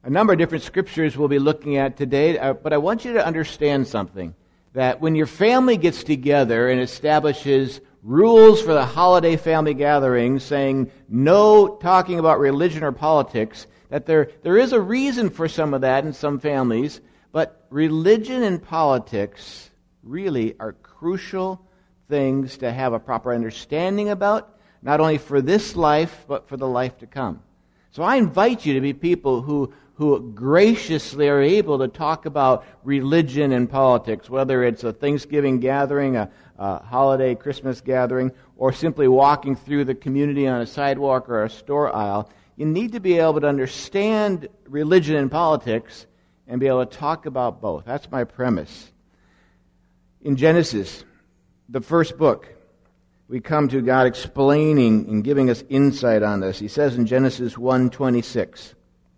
A number of different scriptures we'll be looking at today, but I want you to understand something. That when your family gets together and establishes rules for the holiday family gatherings, saying no talking about religion or politics, that there is a reason for some of that in some families, but religion and politics really are crucial things to have a proper understanding about, not only for this life, but for the life to come. So I invite you to be people who graciously are able to talk about religion and politics, whether it's a Thanksgiving gathering, a holiday Christmas gathering, or simply walking through the community on a sidewalk or a store aisle. You need to be able to understand religion and politics and be able to talk about both. That's my premise. In Genesis, the first book, we come to God explaining and giving us insight on this. He says in Genesis 1:26,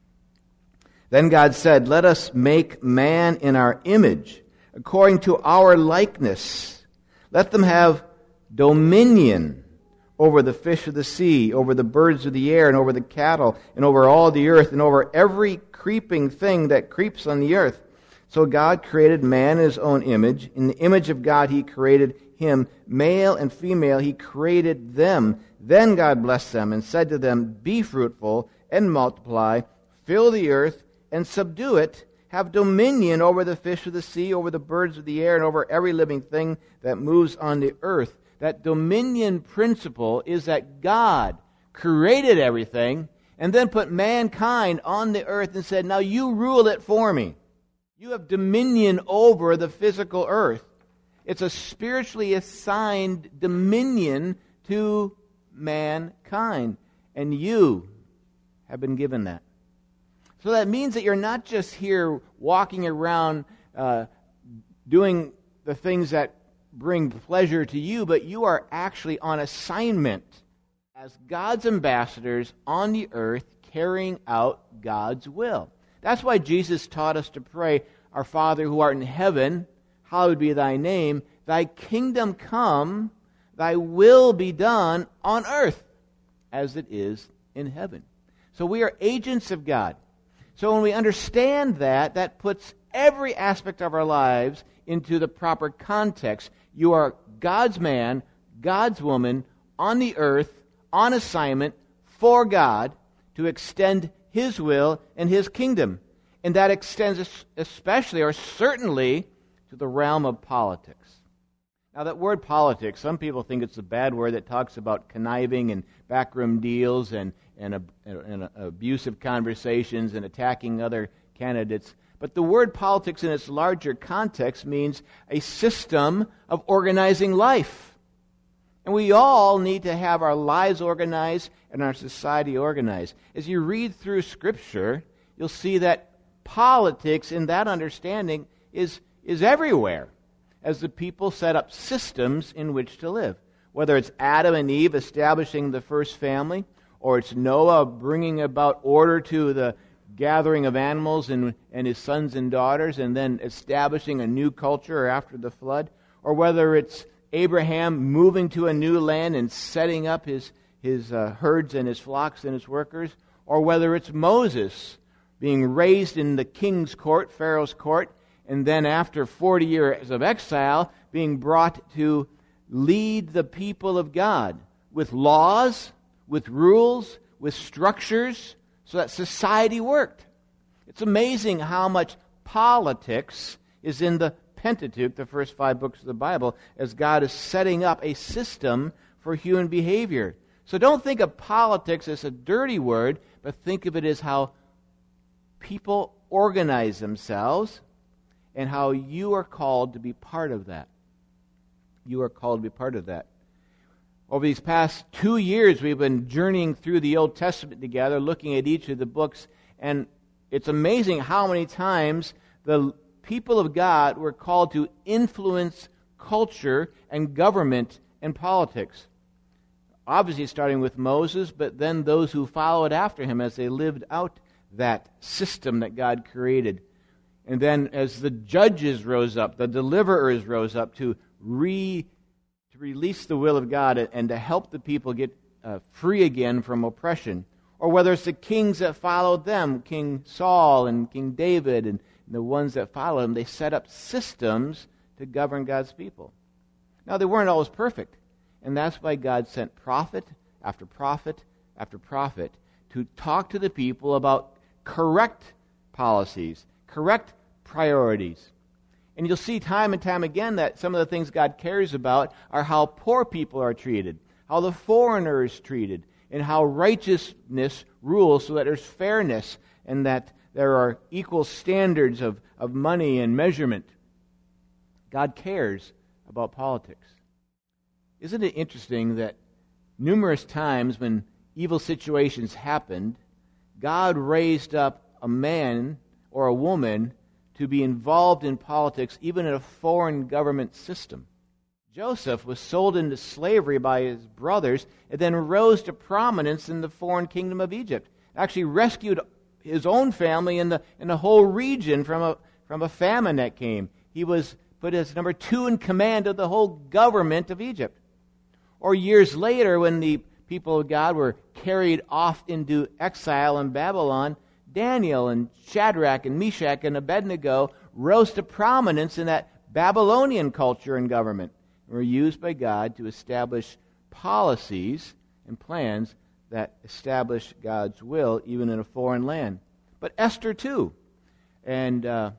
"Then God said, 'Let us make man in our image, according to our likeness. Let them have dominion over the fish of the sea, over the birds of the air, and over the cattle, and over all the earth, and over every creeping thing that creeps on the earth.' So God created man in his own image. In the image of God he created him. Male and female he created them. Then God blessed them and said to them, 'Be fruitful and multiply, fill the earth and subdue it. Have dominion over the fish of the sea, over the birds of the air, and over every living thing that moves on the earth.'" That dominion principle is that God created everything and then put mankind on the earth and said, "Now you rule it for me. You have dominion over the physical earth." It's a spiritually assigned dominion to mankind, and you have been given that. So that means that you're not just here walking around doing the things that bring pleasure to you, but you are actually on assignment as God's ambassadors on the earth carrying out God's will. That's why Jesus taught us to pray, "Our Father who art in heaven, hallowed be thy name. Thy kingdom come, thy will be done on earth as it is in heaven." So we are agents of God. So when we understand that, that puts every aspect of our lives into the proper context. You are God's man, God's woman, on the earth, on assignment for God to extend His will and His kingdom. And that extends especially or certainly to the realm of politics. Now that word politics, some people think it's a bad word that talks about conniving and backroom deals and abusive conversations and attacking other candidates. But the word politics in its larger context means a system of organizing life. And we all need to have our lives organized and our society organized. As you read through Scripture, you'll see that politics in that understanding is everywhere as the people set up systems in which to live. Whether it's Adam and Eve establishing the first family, or it's Noah bringing about order to the gathering of animals and his sons and daughters, and then establishing a new culture after the flood, or whether it's Abraham moving to a new land and setting up his herds and his flocks and his workers, or whether it's Moses being raised in the king's court, Pharaoh's court, and then after 40 years of exile, being brought to lead the people of God with laws, with rules, with structures, so that society worked. It's amazing how much politics is in the Pentateuch, the first 5 books of the Bible, as God is setting up a system for human behavior. So don't think of politics as a dirty word, but think of it as how people organize themselves and how you are called to be part of that. You are called to be part of that. Over these past 2 years, we've been journeying through the Old Testament together, looking at each of the books, and it's amazing how many times the people of God were called to influence culture and government and politics. Obviously starting with Moses, but then those who followed after him as they lived out that system that God created. And then as the judges rose up, the deliverers rose up to release the will of God and to help the people get free again from oppression. or whether it's the kings that followed them, King Saul and King David and the ones that followed him. They set up systems to govern God's people. Now, they weren't always perfect, and that's why God sent prophet after prophet after prophet to talk to the people about correct policies, correct priorities. And you'll see time and time again that some of the things God cares about are how poor people are treated, how the foreigner is treated, and how righteousness rules so that there's fairness and that there are equal standards of money and measurement. God cares about politics. Isn't it interesting that numerous times when evil situations happened, God raised up a man or a woman to be involved in politics, even in a foreign government system? Joseph was sold into slavery by his brothers and then rose to prominence in the foreign kingdom of Egypt. Actually rescued his own family in the whole region from a famine that came. He was put as number 2 in command of the whole government of Egypt. Or years later, when the people of God were carried off into exile in Babylon, Daniel and Shadrach and Meshach and Abednego rose to prominence in that Babylonian culture and government, and were used by God to establish policies and plans that establish God's will even in a foreign land. But Esther too. And that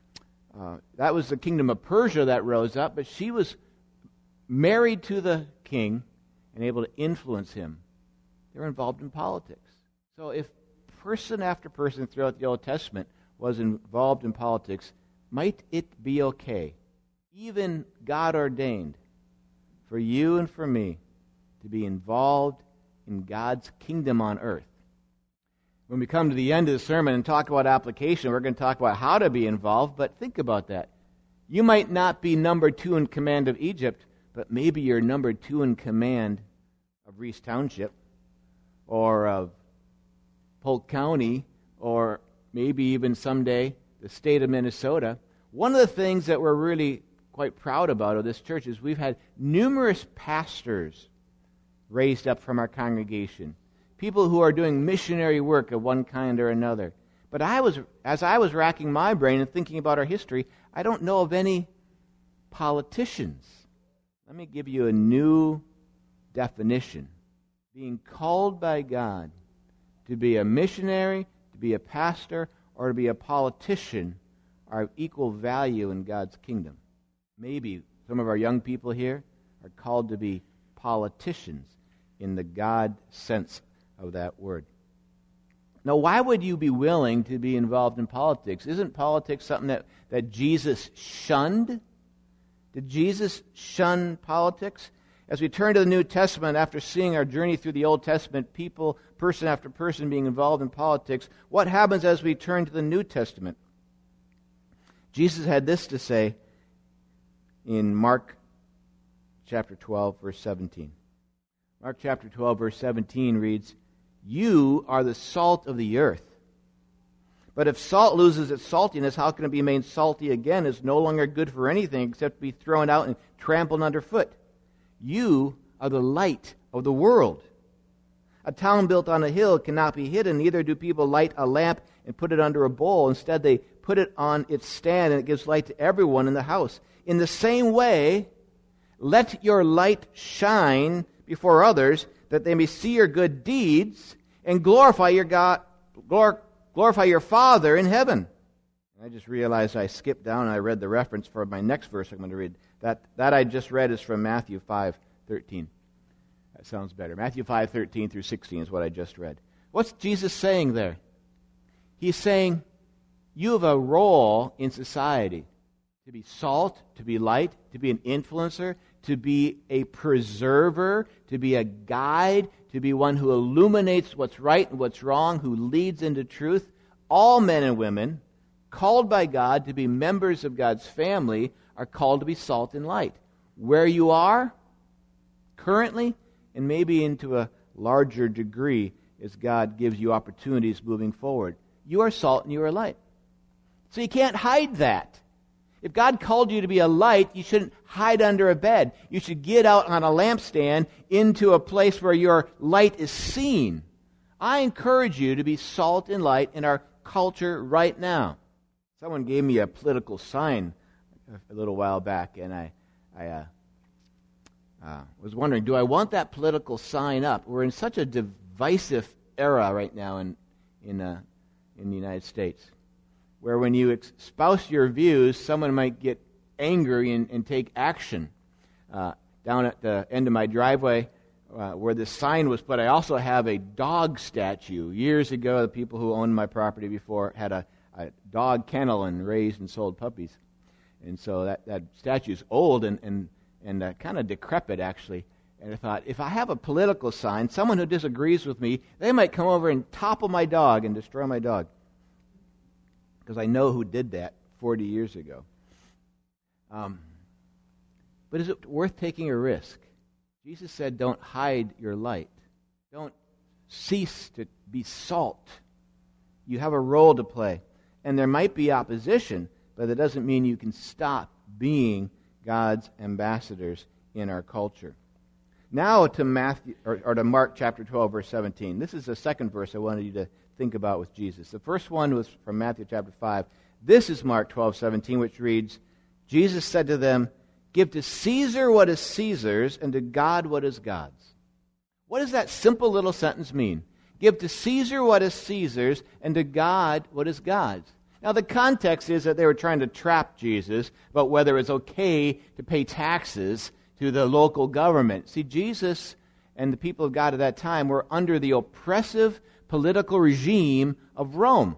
was the kingdom of Persia that rose up, but she was married to the king and able to influence him. They were involved in politics. So if person after person throughout the Old Testament was involved in politics, might it be okay, even God ordained, for you and for me to be involved in God's kingdom on earth? When we come to the end of the sermon and talk about application, we're going to talk about how to be involved, but think about that. You might not be number 2 in command of Egypt, but maybe you're number 2 in command of Reese Township, or of Polk County, or maybe even someday the state of Minnesota. One of the things that we're really quite proud about of this church is we've had numerous pastors raised up from our congregation, people who are doing missionary work of one kind or another. But as I was racking my brain and thinking about our history, I don't know of any politicians. Let me give you a new definition. Being called by God to be a missionary, to be a pastor, or to be a politician are of equal value in God's kingdom. Maybe some of our young people here are called to be politicians in the God sense of that word. Now, why would you be willing to be involved in politics? Isn't politics something that Jesus shunned? Did Jesus shun politics? As we turn to the New Testament, after seeing our journey through the Old Testament, people, person after person being involved in politics, what happens as we turn to the New Testament? Jesus had this to say in Mark chapter 12, verse 17. Mark chapter 12, verse 17 reads, "You are the salt of the earth. But if salt loses its saltiness, how can it be made salty again? It's no longer good for anything except to be thrown out and trampled underfoot. You are the light of the world. A town built on a hill cannot be hidden. Neither do people light a lamp and put it under a bowl. Instead, they put it on its stand, and it gives light to everyone in the house. In the same way, let your light shine before others, that they may see your good deeds and glorify your God, glorify your Father in heaven." I just realized I skipped down and I read the reference for my next verse I'm going to read. That I just read is from Matthew 5:13. That sounds better. Matthew 5:13 through 16 is what I just read. What's Jesus saying there? He's saying you have a role in society to be salt, to be light, to be an influencer, to be a preserver, to be a guide, to be one who illuminates what's right and what's wrong, who leads into truth. All men and women called by God to be members of God's family are called to be salt and light. Where you are currently, and maybe into a larger degree as God gives you opportunities moving forward, you are salt and you are light. So you can't hide that. If God called you to be a light, you shouldn't hide under a bed. You should get out on a lampstand into a place where your light is seen. I encourage you to be salt and light in our culture right now. Someone gave me a political sign a little while back, and I was wondering, do I want that political sign up? We're in such a divisive era right now in the United States, where when you espouse your views, someone might get angry and take action. Down at the end of my driveway, where this sign was put, I also have a dog statue. Years ago, the people who owned my property before had a dog kennel and raised and sold puppies. And so that statue is old and kind of decrepit, actually. And I thought, if I have a political sign, someone who disagrees with me, they might come over and topple my dog and destroy my dog. Because I know who did that 40 years ago. But is it worth taking a risk? Jesus said, don't hide your light. Don't cease to be salt. You have a role to play. And there might be opposition, but that doesn't mean you can stop being God's ambassadors in our culture. Now to Mark chapter 12, verse 17. This is the second verse I wanted you to think about with Jesus. The first one was from Matthew chapter 5. This is Mark 12, 17, which reads, Jesus said to them, give to Caesar what is Caesar's, and to God what is God's. What does that simple little sentence mean? Give to Caesar what is Caesar's, and to God what is God's. Now, the context is that they were trying to trap Jesus about whether it's okay to pay taxes to the local government. See, Jesus and the people of God at that time were under the oppressive political regime of Rome.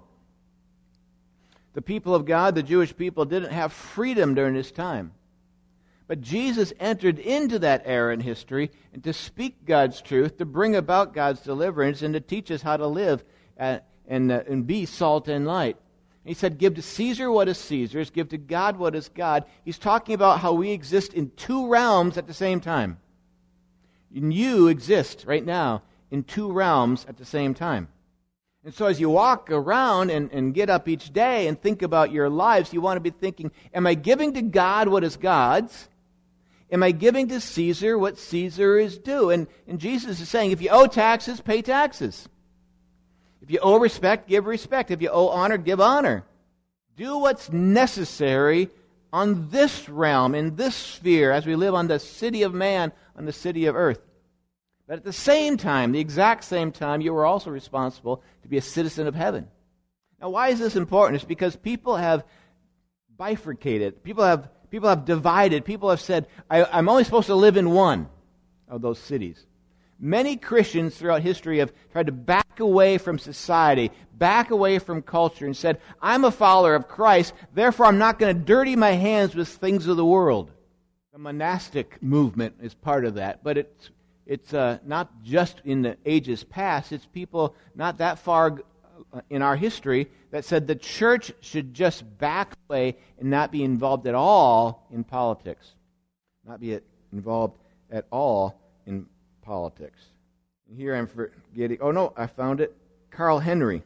The people of God, the Jewish people, didn't have freedom during this time. But Jesus entered into that era in history and to speak God's truth, to bring about God's deliverance, and to teach us how to live and be salt and light. He said, give to Caesar what is Caesar's, give to God what is God. He's talking about how we exist in two realms at the same time. And you exist right now in two realms at the same time. And so as you walk around and get up each day and think about your lives, you want to be thinking, am I giving to God what is God's? Am I giving to Caesar what Caesar is due? And Jesus is saying, if you owe taxes, pay taxes. If you owe respect, give respect. If you owe honor, give honor. Do what's necessary on this realm, in this sphere, as we live on the city of man, on the city of earth. But at the same time, the exact same time, you are also responsible to be a citizen of heaven. Now, why is this important? It's because people have bifurcated. People have divided. People have said, I'm only supposed to live in one of those cities. Many Christians throughout history have tried to back away from society, back away from culture, and said, I'm a follower of Christ, therefore I'm not going to dirty my hands with things of the world. The monastic movement is part of that, but it's not just in the ages past. It's people not that far in our history that said the church should just back away and not be involved at all in politics. Not be involved at all in politics. And here I'm forgetting, I found it. Carl Henry,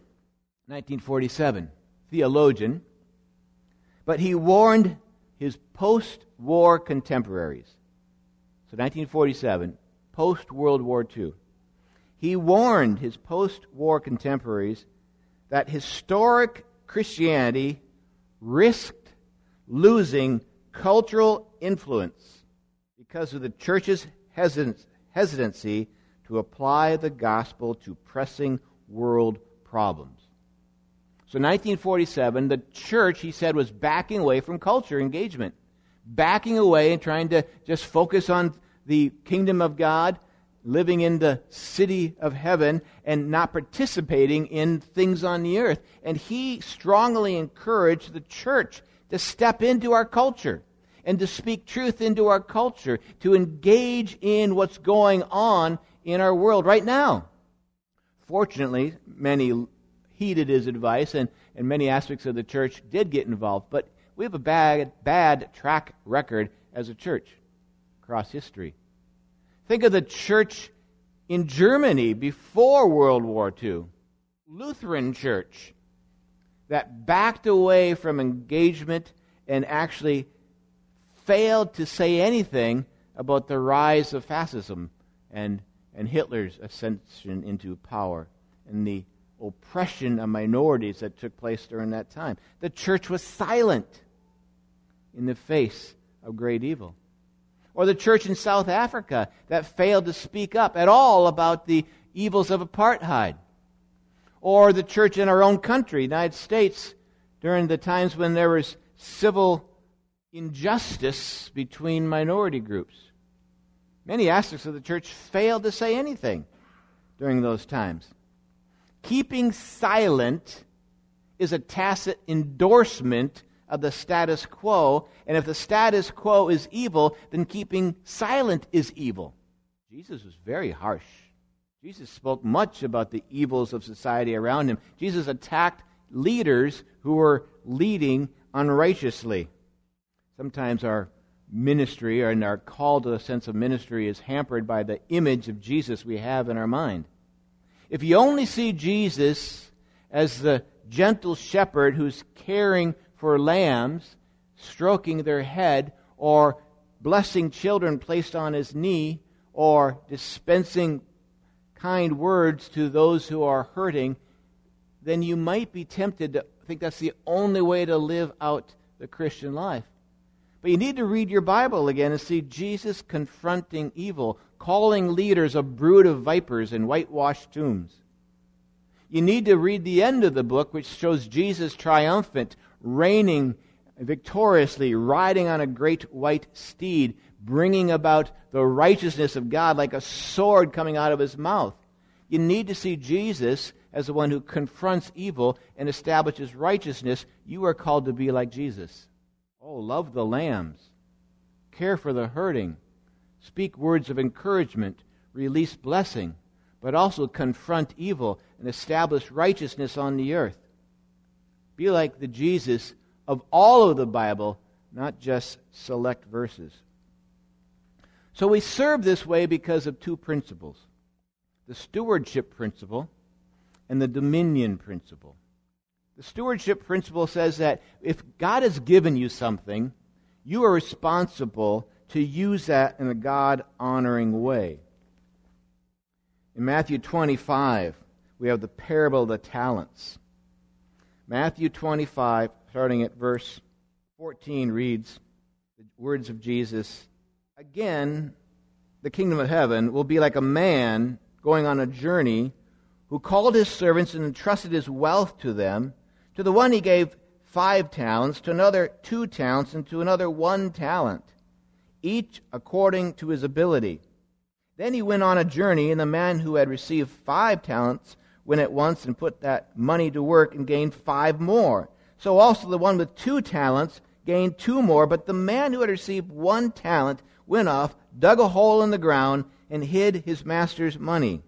1947, theologian. But he warned his post-war contemporaries. So 1947, post-World War II. He warned his post-war contemporaries that historic Christianity risked losing cultural influence because of the church's hesitancy to apply the gospel to pressing world problems. So 1947, the church, he said, was backing away from culture engagement, backing away and trying to just focus on the kingdom of God, living in the city of heaven, and not participating in things on the earth. And he strongly encouraged the church to step into our culture and to speak truth into our culture, to engage in what's going on in our world right now. Fortunately, many heeded his advice, and many aspects of the church did get involved. But we have a bad track record as a church across history. Think of the church in Germany before World War II. Lutheran church that backed away from engagement and actually failed to say anything about the rise of fascism and Hitler's ascension into power. and the oppression of minorities that took place during that time. The church was silent in the face of great evil. Or the church in South Africa that failed to speak up at all about the evils of apartheid. Or the church in our own country, United States, during the times when there was civil injustice between minority groups. Many aspects of the church failed to say anything during those times. Keeping silent is a tacit endorsement of the status quo, and if the status quo is evil, then keeping silent is evil. Jesus was very harsh. Jesus spoke much about the evils of society around him. Jesus attacked leaders who were leading unrighteously. Sometimes our ministry and our call to a sense of ministry is hampered by the image of Jesus we have in our mind. If you only see Jesus as the gentle shepherd who's caring for lambs, stroking their head, or blessing children placed on his knee, or dispensing kind words to those who are hurting, then you might be tempted to think that's the only way to live out the Christian life. But you need to read your Bible again and see Jesus confronting evil, calling leaders a brood of vipers and whitewashed tombs. You need to read the end of the book, which shows Jesus triumphant, reigning victoriously, riding on a great white steed, bringing about the righteousness of God like a sword coming out of his mouth. You need to see Jesus as the one who confronts evil and establishes righteousness. You are called to be like Jesus. Oh, love the lambs. Care for the hurting. Speak words of encouragement. Release blessing. But also confront evil and establish righteousness on the earth. Be like the Jesus of all of the Bible, not just select verses. So we serve this way because of two principles: the stewardship principle and the dominion principle. The stewardship principle says that if God has given you something, you are responsible to use that in a God-honoring way. In Matthew 25, we have the parable of the talents. Matthew 25, starting at verse 14, reads the words of Jesus. Again, the kingdom of heaven will be like a man going on a journey who called his servants and entrusted his wealth to them. To the one he gave 5 talents, to another 2 talents, and to another 1 talent, each according to his ability. Then he went on a journey, and the man who had received 5 talents went at once and put that money to work and gained 5 more. So also the one with 2 talents gained 2 more, but the man who had received 1 talent went off, dug a hole in the ground, and hid his master's money.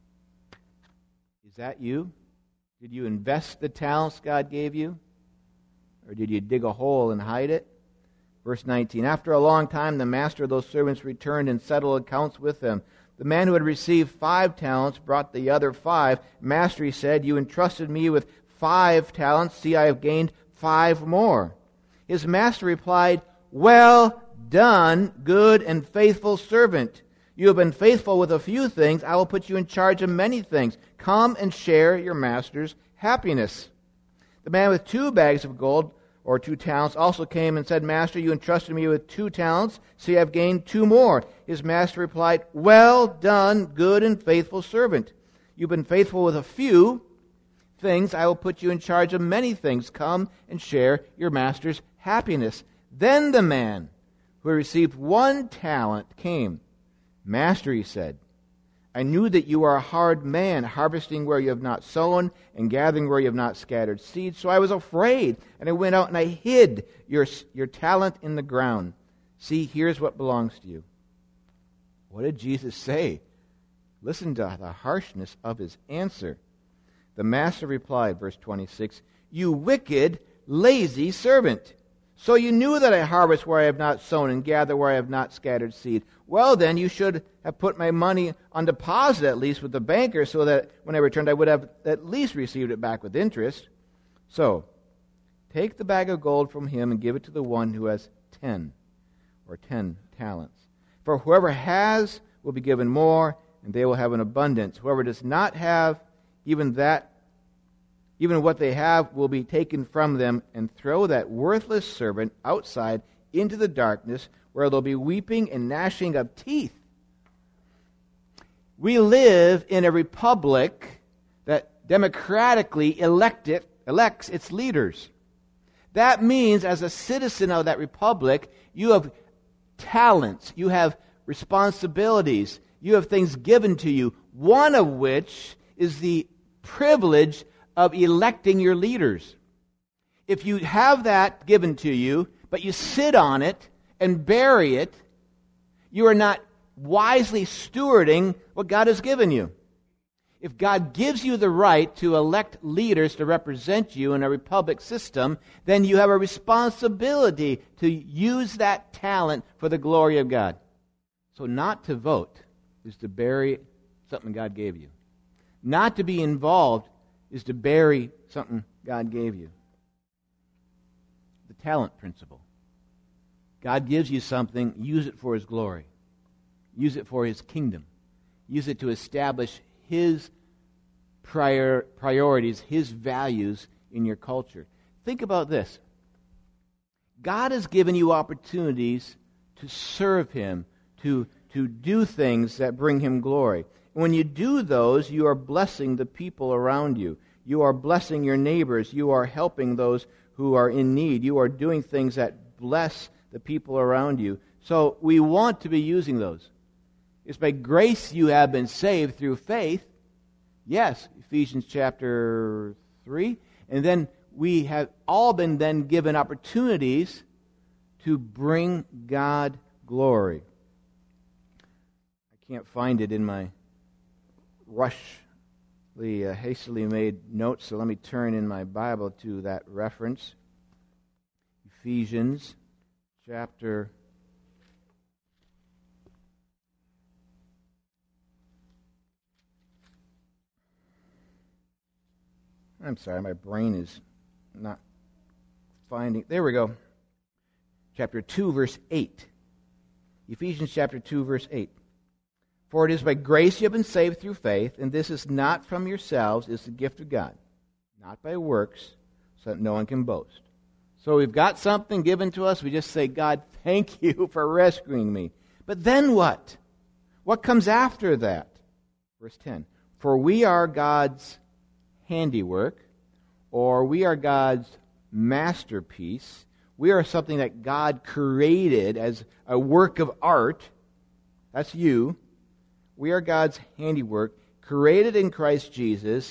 Is that you? Did you invest the talents God gave you? Or did you dig a hole and hide it? Verse 19, after a long time, the master of those servants returned and settled accounts with them. The man who had received 5 talents brought the other 5. Master, he said, you entrusted me with 5 talents. See, I have gained 5 more. His master replied, well done, good and faithful servant. You have been faithful with a few things. I will put you in charge of many things. Come and share your master's happiness. The man with 2 bags of gold, or 2 talents, also came and said, Master, you entrusted me with 2 talents. See, I have gained 2 more. His master replied, well done, good and faithful servant. You've been faithful with a few things. I will put you in charge of many things. Come and share your master's happiness. Then the man who received 1 talent came. Master, he said, I knew that you are a hard man, harvesting where you have not sown and gathering where you have not scattered seed. So I was afraid, and I went out and I hid your talent in the ground. See, here's what belongs to you. What did Jesus say? Listen to the harshness of his answer. The master replied, verse 26, you wicked, lazy servant. So you knew that I harvest where I have not sown and gather where I have not scattered seed. Well, then you should have put my money on deposit at least with the banker, so that when I returned I would have at least received it back with interest. So, take the bag of gold from him and give it to the one who has 10 talents. For whoever has will be given more, and they will have an abundance. Whoever does not have, even what they have will be taken from them, and throw that worthless servant outside into the darkness, where there'll be weeping and gnashing of teeth. We live in a republic that democratically elects its leaders. That means, as a citizen of that republic, you have talents, you have responsibilities, you have things given to you, one of which is the privilege of electing your leaders. If you have that given to you, but you sit on it and bury it, you are not wisely stewarding what God has given you. If God gives you the right to elect leaders to represent you in a republic system, then you have a responsibility to use that talent for the glory of God. So not to vote is to bury something God gave you. Not to be involved is to bury something God gave you. The talent principle. God gives you something, use it for His glory. Use it for His kingdom. Use it to establish His priorities, His values in your culture. Think about this. God has given you opportunities to serve Him, to do things that bring Him glory. And when you do those, you are blessing the people around you. You are blessing your neighbors. You are helping those who are in need. You are doing things that bless the people around you. So we want to be using those. It's by grace you have been saved through faith. Yes, Ephesians chapter 3. And then we have all been then given opportunities to bring God glory. I can't find it in my hastily made notes, so let me turn in my Bible to that reference. Ephesians chapter 3. I'm sorry, my brain is not finding. There we go. Chapter 2, verse 8. Ephesians chapter 2, verse 8. For it is by grace you have been saved through faith, and this is not from yourselves, it's the gift of God, not by works, so that no one can boast. So we've got something given to us, we just say, God, thank you for rescuing me. But then what? What comes after that? Verse 10. For we are God's handiwork, or we are God's masterpiece. We are something that God created as a work of art. That's you. We are God's handiwork, created in Christ Jesus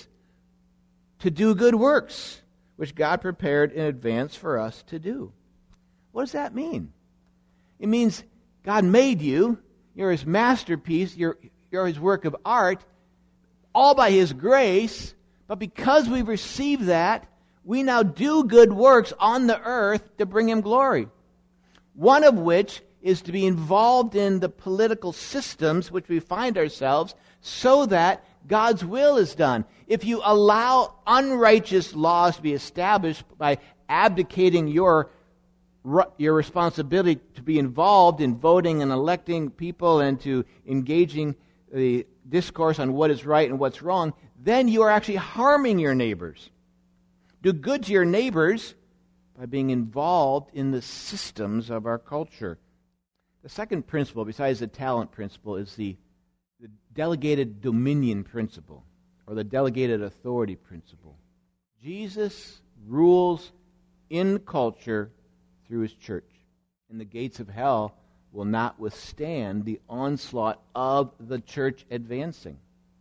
to do good works, which God prepared in advance for us to do. What does that mean? It means God made you. You're His masterpiece. You're His work of art, all by His grace. But because we've received that, we now do good works on the earth to bring Him glory. One of which is to be involved in the political systems which we find ourselves so that God's will is done. If you allow unrighteous laws to be established by abdicating your responsibility to be involved in voting and electing people and to engaging the discourse on what is right and what's wrong, then you are actually harming your neighbors. Do good to your neighbors by being involved in the systems of our culture. The second principle, besides the talent principle, is the delegated dominion principle, or the delegated authority principle. Jesus rules in culture through His church, and the gates of hell will not withstand the onslaught of the church advancing.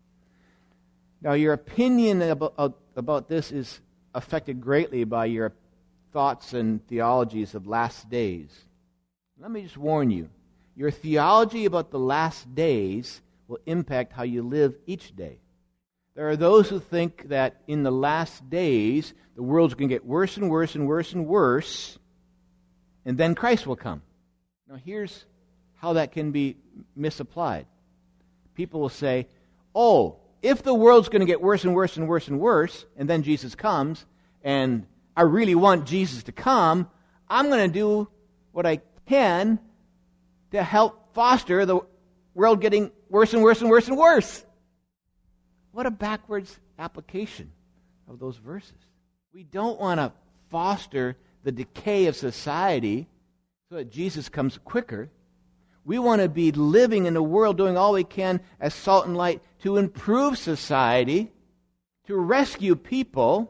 Now, your opinion about this is affected greatly by your thoughts and theologies of last days. Let me just warn you, your theology about the last days will impact how you live each day. There are those who think that in the last days, the world's going to get worse and worse and worse and worse, and then Christ will come. Now, here's how that can be misapplied. People will say, oh, if the world's going to get worse and worse and worse and worse, and then Jesus comes, and I really want Jesus to come, I'm going to do what I can to help foster the world getting worse and worse and worse and worse. What a backwards application of those verses. We don't want to foster the decay of society so that Jesus comes quicker. We want to be living in the world, doing all we can as salt and light to improve society, to rescue people,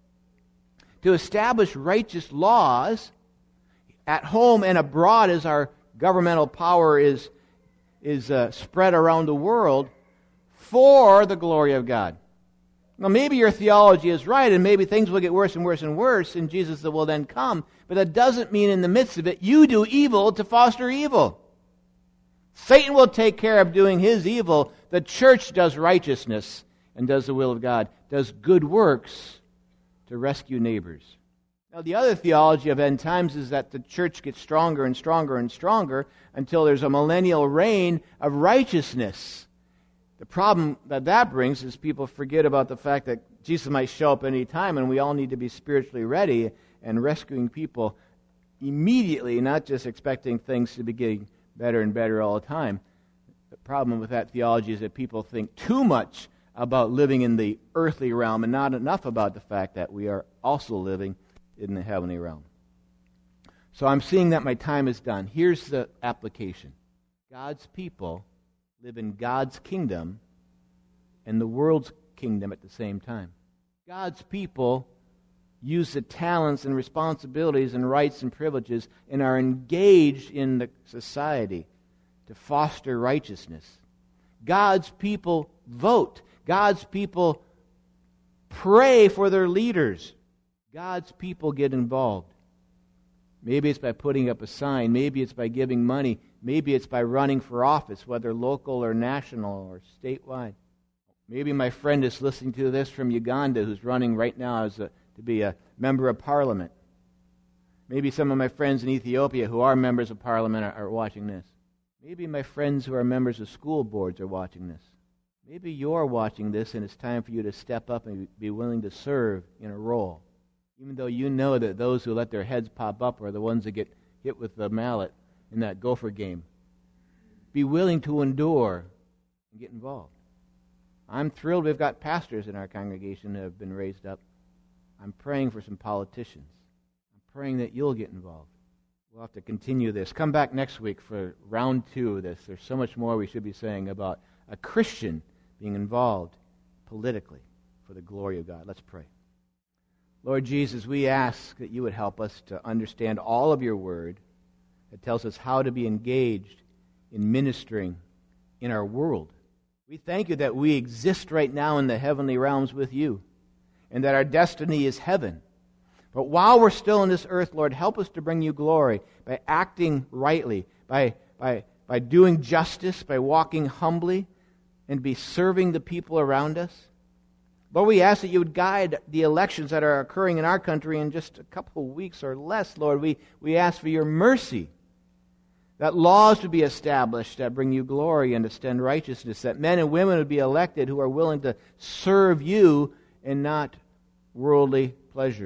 to establish righteous laws at home and abroad as our governmental power is spread around the world for the glory of God. Now, maybe your theology is right, and maybe things will get worse and worse and worse, and Jesus will then come, but that doesn't mean in the midst of it you do evil to foster evil. Satan will take care of doing his evil. The church does righteousness and does the will of God, does good works to rescue neighbors. Now, the other theology of end times is that the church gets stronger and stronger and stronger until there's a millennial reign of righteousness. The problem that brings is people forget about the fact that Jesus might show up any time, and we all need to be spiritually ready and rescuing people immediately, not just expecting things to be getting better and better all the time. The problem with that theology is that people think too much about living in the earthly realm and not enough about the fact that we are also living in the heavenly realm. So I'm seeing that my time is done. Here's the application. God's people live in God's kingdom and the world's kingdom at the same time. God's people use the talents and responsibilities and rights and privileges and are engaged in the society to foster righteousness. God's people vote. God's people pray for their leaders. God's people get involved. Maybe it's by putting up a sign. Maybe it's by giving money. Maybe it's by running for office, whether local or national or statewide. Maybe my friend is listening to this from Uganda who's running right now to be a member of parliament. Maybe some of my friends in Ethiopia who are members of parliament are watching this. Maybe my friends who are members of school boards are watching this. Maybe you're watching this and it's time for you to step up and be willing to serve in a role. Even though you know that those who let their heads pop up are the ones that get hit with the mallet in that gopher game. Be willing to endure and get involved. I'm thrilled we've got pastors in our congregation that have been raised up. I'm praying for some politicians. I'm praying that you'll get involved. We'll have to continue this. Come back next week for round 2 of this. There's so much more we should be saying about a Christian being involved politically for the glory of God. Let's pray. Lord Jesus, we ask that you would help us to understand all of your word that tells us how to be engaged in ministering in our world. We thank you that we exist right now in the heavenly realms with you and that our destiny is heaven. But while we're still in this earth, Lord, help us to bring you glory by acting rightly, by doing justice, by walking humbly, and be serving the people around us. Lord, we ask that you would guide the elections that are occurring in our country in just a couple of weeks or less, Lord. We ask for your mercy, that laws would be established that bring you glory and extend righteousness, that men and women would be elected who are willing to serve you and not worldly pleasure.